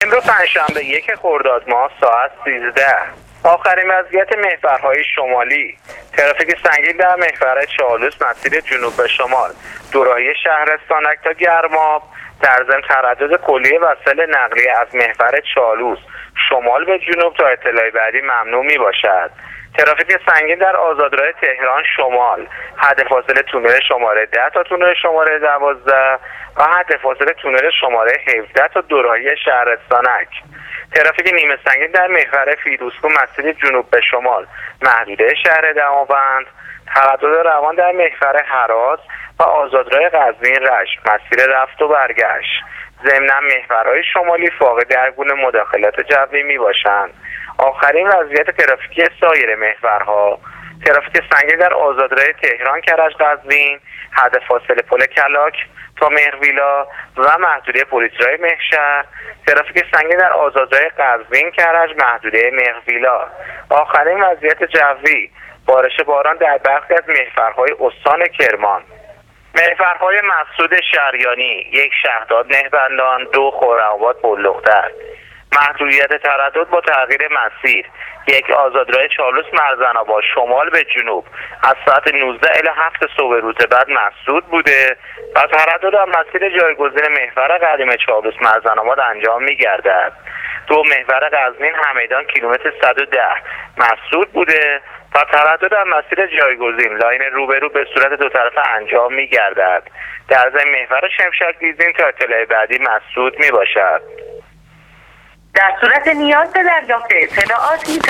امروز پنجشنبه 1 خرداد ماه ساعت 13. آخرین وضعیت محورهای شمالی. ترافیک سنگین در محور چالوس مسیر جنوب به شمال دوراهی شهرستانک تا گرماب، در ضمن تردد کلیه وسایل نقلیه از محور چالوس شمال به جنوب تا اطلاع بعدی ممنوع می باشد. ترافیک سنگین در آزادراه تهران شمال، حد فاصله تونل شماره 10 تا تونل شماره 12 و حد فاصله تونل شماره 17 تا دوراهی شهرستانک. ترافیک نیمه سنگین در محور فیروزکوه مسیر جنوب به شمال محدوده شهر دماوند، تردد روان در محور هراس و آزادراه قزوین رشت مسیر رفت و برگشت. ضمناً محورهای شمالی فاقد هر گونه مداخلات جوی می باشند. آخرین وضعیت ترافیکی سایر محورها: ترافیک سنگین در آزادراه تهران کرج قزوین، حد فاصله پل کلاک تا مهرویلا و محدوده پلیسرای مهشهر. ترافیک سنگین در آزادراه قزوین کرج محدوده مهرویلا. آخرین وضعیت جوی: بارش باران در برخی از محورهای استان کرمان. محورهای مسعود شریانی: 1 شهداد نهبندان، 2 خرم‌آباد بلوختر. محدودیت تردد با تغییر مسیر: 1 آزادراه چالوس مرزن‌آباد شمال به جنوب از ساعت 19 الی 7 صبح روز بعد مسدود بوده و تردد در مسیر جایگزین محور قدیم چالوس مرزن‌آباد انجام می‌گردد. 2 محور قزوین همیدان کیلومتر 110 مسدود بوده و تردد در مسیر جایگزین لاین روبرو به صورت دو طرفه انجام می‌گردد. در ضمن محور شمشک دیزین تا اطلاع بعدی مسدود می‌باشد. در صورت نیاز به دریافت اطلاعاتی